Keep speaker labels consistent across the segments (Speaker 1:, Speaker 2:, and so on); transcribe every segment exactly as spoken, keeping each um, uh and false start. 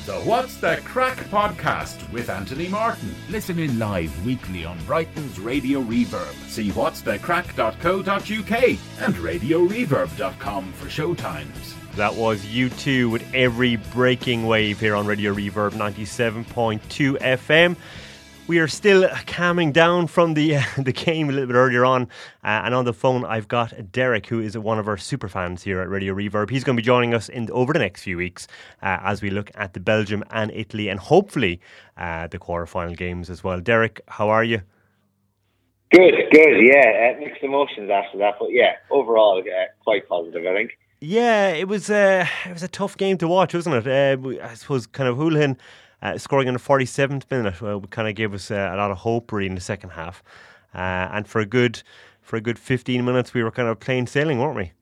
Speaker 1: The What's the Crack podcast with Anthony Martin. Listen in live weekly on Brighton's Radio Reverb. See whats the crack dot co dot uk and radio reverb dot com for showtimes.
Speaker 2: That was U two with Every Breaking Wave here on Radio Reverb ninety-seven point two F M. We are still calming down from the uh, the game a little bit earlier on. Uh, and on the phone, I've got Derek, who is one of our super fans here at Radio Reverb. He's going to be joining us in over the next few weeks uh, as we look at the Belgium and Italy and hopefully uh, the quarter-final games as well. Derek, how are you?
Speaker 3: Good, good, yeah. Uh, mixed emotions after that. But yeah, overall, uh, quite positive, I think.
Speaker 2: Yeah, it was, uh, it was a tough game to watch, wasn't it? Uh, I suppose kind of Houlihan Uh, scoring in the forty-seventh minute well, kind of gave us uh, a lot of hope really in the second half, uh, and for a good for a good fifteen minutes we were kind of plain sailing, weren't we?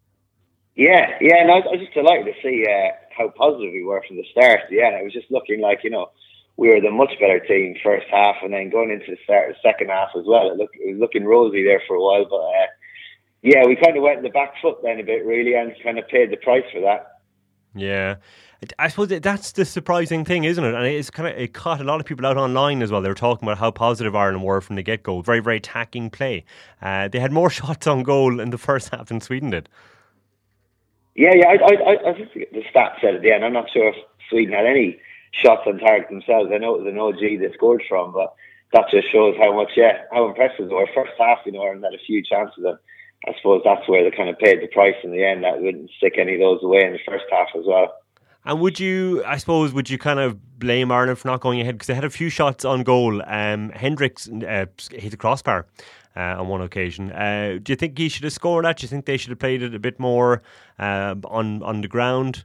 Speaker 3: Yeah, yeah, and I was, I was just delighted to see uh, how positive we were from the start. Yeah, it was just looking like, you know, we were the much better team first half, and then going into the start of the second half as well. It, looked, it was looking rosy there for a while, but uh, yeah, we kind of went in the back foot then a bit really, and kind of paid the price for that.
Speaker 2: Yeah. I suppose that's the surprising thing, isn't it? And it's kind of it caught a lot of people out online as well. They were talking about how positive Ireland were from the get-go. Very, very attacking play. Uh, they had more shots on goal in the first half than Sweden did.
Speaker 3: Yeah, yeah. I, I, I think the stats said at the end. I'm not sure if Sweden had any shots on target themselves. I know it was an O G they scored from, but that just shows how much, yeah, how impressive they were. First half, you know, Ireland had a few chances, and I suppose that's where they kind of paid the price in the end. That wouldn't stick any of those away in the first half as well.
Speaker 2: And would you, I suppose, would you kind of blame Ireland for not going ahead? Because they had a few shots on goal. Um, Hendricks uh, hit a crossbar uh, on one occasion. Uh, do you think he should have scored that? Do you think they should have played it a bit more uh, on on the ground?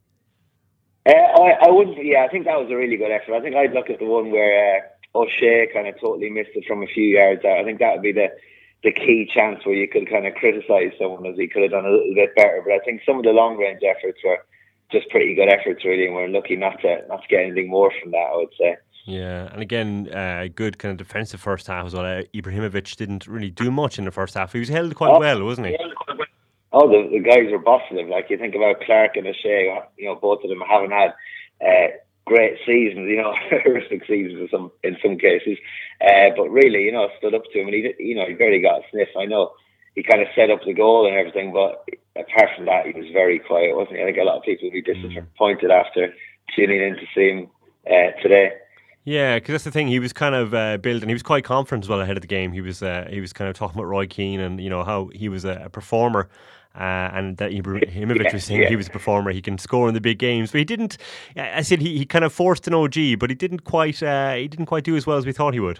Speaker 3: Uh, I, I wouldn't. Yeah, I think that was a really good effort. I think I'd look at the one where uh, O'Shea kind of totally missed it from a few yards out. I think that would be the the key chance where you could kind of criticise someone as he could have done a little bit better. But I think some of the long range efforts were just pretty good efforts really, and we're lucky not to not to get anything more from that, I would say.
Speaker 2: Yeah, and again, uh, a good kind of defensive first half as well. Uh, Ibrahimovic didn't really do much in the first half. He was held quite
Speaker 3: oh,
Speaker 2: well, wasn't he?
Speaker 3: Oh, the, the guys were bossing him. Like, you think about Clark and O'Shea, you know, both of them haven't had uh, great seasons, you know, horrific seasons in some in some cases. Uh, but really, you know, stood up to him, and he, you know, he barely got a sniff. I know he kind of set up the goal and everything, but apart from that, he was very quiet, wasn't he? I think a lot of people would be disappointed mm. after tuning in to see him uh, today.
Speaker 2: Yeah, because that's the thing. He was kind of uh, building. He was quite confident as well ahead of the game. He was uh, he was kind of talking about Roy Keane and, you know, how he was a, a performer, uh, and that Ibrahimovic yeah, was saying yeah. he was a performer. He can score in the big games, but he didn't. I said he, he kind of forced an O G, but he didn't quite uh, he didn't quite do as well as we thought he would.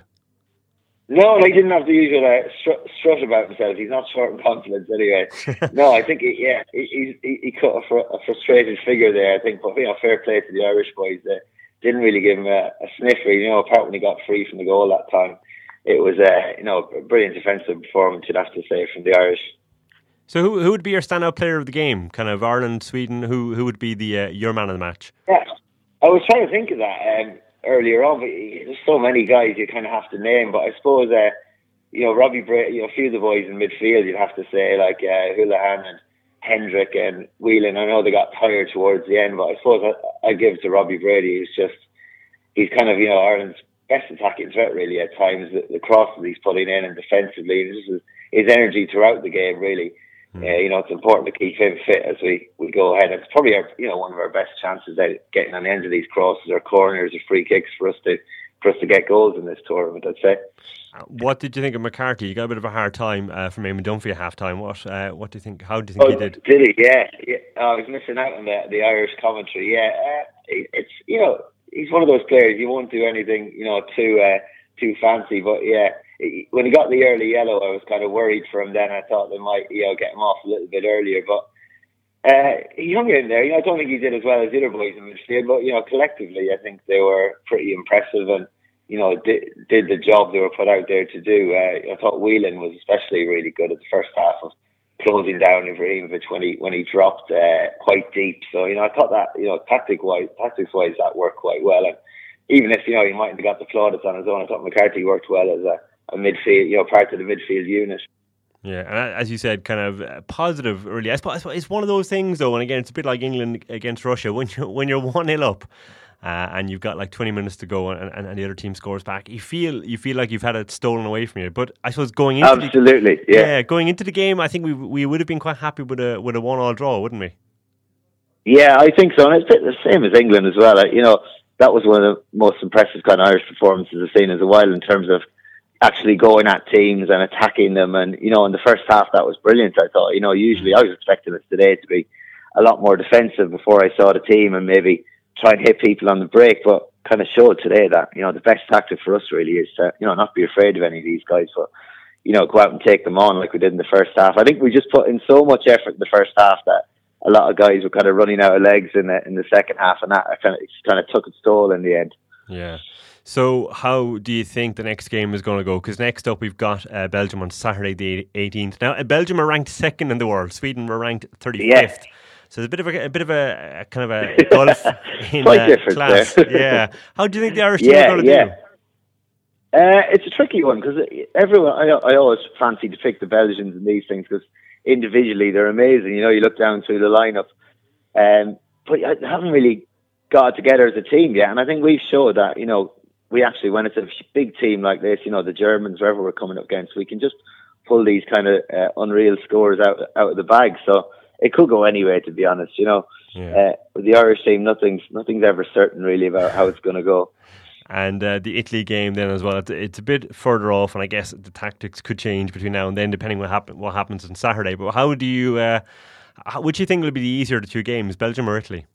Speaker 3: No, he didn't have the usual uh, strut, strut about himself. He's not short in confidence anyway. No, I think, he, yeah, he, he he cut a, fr- a frustrated figure there, I think. But, you know, fair play to the Irish boys. They didn't really give him a, a sniff, you know, apart when he got free from the goal that time. It was, uh, you know, a brilliant defensive performance, you'd have to say, from the Irish.
Speaker 2: So who who would be your standout player of the game? Kind of Ireland, Sweden, who who would be the uh, your man of the match?
Speaker 3: Yeah, I was trying to think of that. Um, earlier on, but there's so many guys you kind of have to name. But I suppose, uh, you know, Robbie Brady, you know, a few of the boys in midfield, you'd have to say, like uh, Houlihan and Hendrick and Whelan. I know they got tired towards the end, but I suppose I, I'd give it to Robbie Brady. He's just, he's kind of, you know, Ireland's best attacking threat, really, at times. The, the crosses he's putting in and defensively, just his, his energy throughout the game, really. Uh, you know, it's important to keep him fit as we, we go ahead. It's probably our, you know, one of our best chances at getting on the end of these crosses or corners or free kicks for us to for us to get goals in this tournament, I'd say.
Speaker 2: What did you think of McCarthy? You got a bit of a hard time uh, from Eamon Dunphy at half time. What uh, what do you think? How do you think
Speaker 3: oh,
Speaker 2: he did?
Speaker 3: Did he? Yeah, yeah. Oh, I was missing out on the the Irish commentary. Yeah, uh, it's, you know, he's one of those players you won't do anything, you know, too uh, too fancy, but yeah. When he got the early yellow, I was kind of worried for him then. I thought they might, you know, get him off a little bit earlier. But uh, he hung in there. You know, I don't think he did as well as the other boys in midfield. But, you know, collectively, I think they were pretty impressive and, you know, did, did the job they were put out there to do. Uh, I thought Whelan was especially really good at the first half of closing down Ibrahimovic when he when he dropped uh, quite deep. So, you know, I thought that, you know, tactic-wise, tactics-wise, that worked quite well. And even if, you know, he mightn't have got the plaudits on his own, I thought McCarthy worked well as a a midfield, you know, part of the midfield unit.
Speaker 2: Yeah, and as you said, kind of uh, positive early. I suppose it's one of those things, though, and again, it's a bit like England against Russia. When you're when you're one nil up, uh, and you've got like twenty minutes to go, and, and, and the other team scores back. You feel you feel like you've had it stolen away from you. But I suppose going into
Speaker 3: absolutely,
Speaker 2: the,
Speaker 3: yeah.
Speaker 2: yeah, going into the game, I think we we would have been quite happy with a with a one all draw, wouldn't we?
Speaker 3: Yeah, I think so, and it's the same as England as well. You know, that was one of the most impressive kind of Irish performances I've seen in a while in terms of actually going at teams and attacking them. And, you know, in the first half, that was brilliant, I thought. You know, usually I was expecting us today to be a lot more defensive before I saw the team and maybe try and hit people on the break, but kind of showed today that, you know, the best tactic for us really is to, you know, not be afraid of any of these guys, but, you know, go out and take them on like we did in the first half. I think we just put in so much effort in the first half that a lot of guys were kind of running out of legs in the in the second half, and that kind of kind of took its toll in the end.
Speaker 2: Yeah. So how do you think the next game is going to go? Because next up we've got uh, Belgium on Saturday the eighteenth. Now uh, Belgium are ranked second in the world. Sweden were ranked thirty-fifth. Yeah. So there's a bit of a, a bit of a, a kind of a gulf in uh, class. There. Yeah. How do you think the Irish team yeah, are going to
Speaker 3: yeah.
Speaker 2: do?
Speaker 3: Uh, it's a tricky one because everyone. I, I always fancy to pick the Belgians in these things because individually they're amazing. You know, you look down through the lineup, um, but I haven't really got it together as a team yet. And I think we've showed that, you know, we actually, when it's a big team like this, you know, the Germans, wherever we're coming up against, we can just pull these kind of uh, unreal scores out out of the bag. So it could go anywhere, to be honest. You know, yeah. uh, with the Irish team, nothing's nothing's ever certain really about how it's going to go.
Speaker 2: And uh, the Italy game then as well, it's, it's a bit further off, and I guess the tactics could change between now and then, depending what happen what happens on Saturday. But how do you, uh, how, which do you think will be the easier of the two games, Belgium or Italy?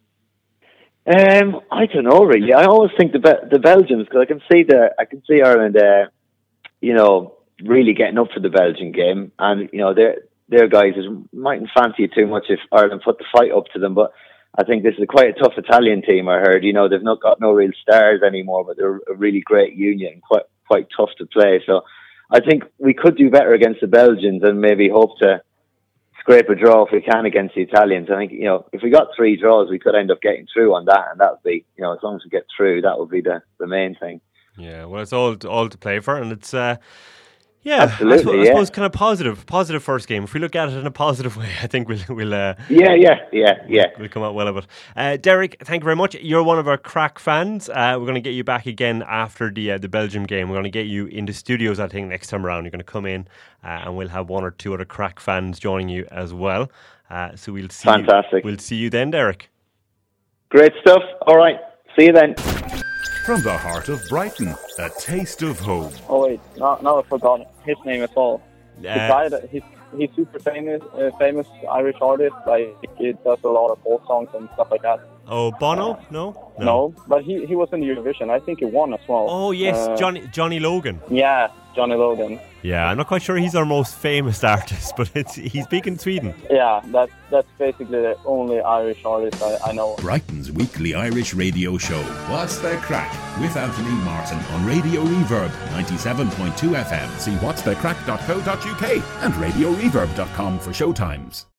Speaker 3: Um, I don't know really. I always think the Be- the Belgians, because I can see the I can see Ireland, uh, you know, really getting up for the Belgian game, and you know their their guys is, mightn't fancy it too much if Ireland put the fight up to them, but I think this is quite a tough Italian team. I heard, you know, they've not got no real stars anymore, but they're a really great union, quite quite tough to play. So I think we could do better against the Belgians and maybe hope to scrape a draw if we can against the Italians. I think, you know, if we got three draws, we could end up getting through on that, and that would be, you know, as long as we get through, that would be the, the main thing.
Speaker 2: Yeah, well, it's all all to play for, and it's. Uh Yeah,
Speaker 3: absolutely.
Speaker 2: I suppose,
Speaker 3: yeah.
Speaker 2: I suppose kind of positive, positive first game. If we look at it in a positive way, I think we'll we'll uh,
Speaker 3: yeah, yeah, yeah, yeah.
Speaker 2: We'll come out well of it. Uh, Derek, thank you very much. You're one of our crack fans. Uh, we're going to get you back again after the uh, the Belgium game. We're going to get you in the studios, I think, next time around. You're going to come in, uh, and we'll have one or two other crack fans joining you as well. Uh, so we'll see.
Speaker 3: Fantastic.
Speaker 2: You, we'll see you then, Derek.
Speaker 3: Great stuff. All right. See you then.
Speaker 1: From the heart of Brighton, a taste of home.
Speaker 4: Oh wait, no, no, I forgot his name as well.
Speaker 2: Uh,
Speaker 4: the guy that he's he's super famous, uh, famous Irish artist. Like he does a lot of folk songs and stuff like that.
Speaker 2: Oh, Bono? No,
Speaker 4: no, no but he, he was in the Eurovision. I think he won as well.
Speaker 2: Oh yes, uh, Johnny Johnny Logan.
Speaker 4: Yeah, Johnny Logan.
Speaker 2: Yeah, I'm not quite sure he's our most famous artist, but it's he's big in Sweden.
Speaker 4: Yeah, that's that's basically the only Irish artist I, I know.
Speaker 1: Brighton's weekly Irish radio show, What's the Crack? With Anthony Martin on Radio Reverb ninety-seven point two F M. See what's the crack dot co dot U K and radio reverb dot com for showtimes.